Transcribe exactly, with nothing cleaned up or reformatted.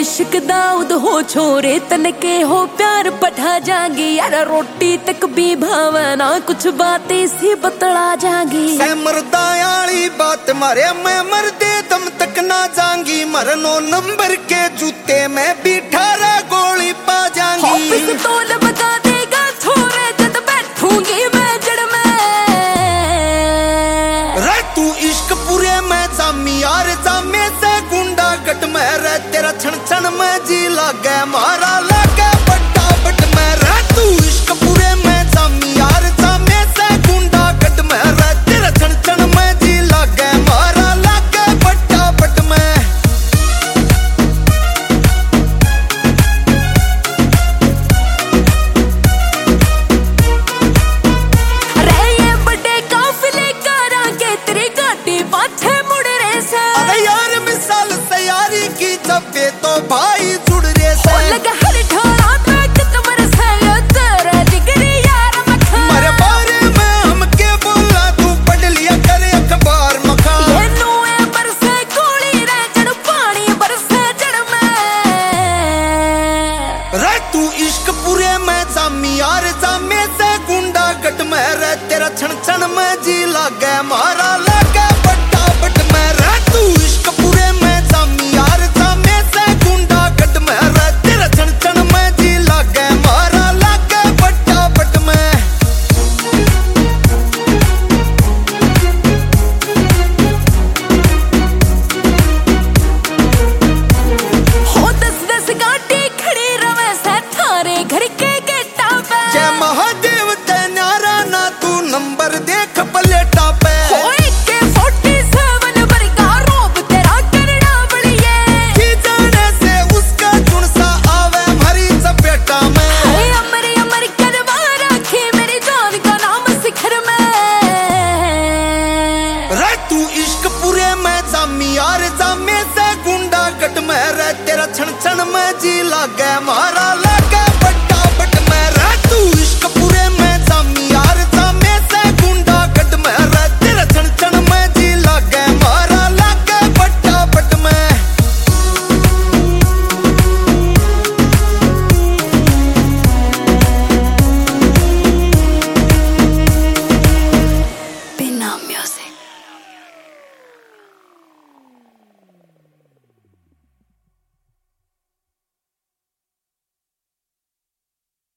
इश्क दाऊद हो छोरे तन के हो प्यार पठा जाएंगी यार रोटी तक भी भावना कुछ बातें सी बतला जाएंगी मरदायाली बात मारे मैं मर दे दम तक ना जाऊंगी मरनो नंबर के जूते में भी ठारा गोली पा जाऊंगी पिस्तौल बजा देगा छोरे जब बैठूंगी मैं जड़ में रे तू इश्क पूरे में जामी यार जामे से गुंडा गट में रे तेरा छन छन में जी लागे मारा लागे बट्टा बट में रे तू इश्क पूरे में जामी यार जामे से गुंडा गट में रे तेरा छन छन में जी लागे मारा लागे बट्टा बट में रे ये बड़े काफिले कारा के तेरी गाड़ी पाछे मुड़ रे से अरे यार मिसाल से यारी की जब्बे तो भाई जुड़ रे से लगा हर ठोरा पे कितवर से यो तेरा जिगरी यार मखा मेरे बारे में हम के बोला तू पढ़ लिया करे अखबार मखा ये नुए बरसे गोली रे जड़ पानी बरसे जड़ में रे तू इश्क पूरे में जामी यार जामे से गुंडा गट में रे तेरा छन छन में जी लागे मारा लागे बट्टा बट में रे तू इश्क पूरे में जामी यार जामे से गुंडा गट में रे तेरा छन छन में जी लागे मारा लागे बट्टा बट में हो दस दस गाड़ी खड़ी रवे से थारे घर के गेटा पे जय महादेव ते नारा ना तू नंबर देख पलेटा पे होए के सैंतालीस वर्गा रोब तेरा करना बड़िए की जाने से उसका चुनसा आवे भरी चपेटा में हाय अमर अमर करवा रखी मेरी जान का नाम शिखर में रे तू इश्क पूरे में जामी यार जामे से गुंडा गट में रे तेरा छन छन में जी लागे मारा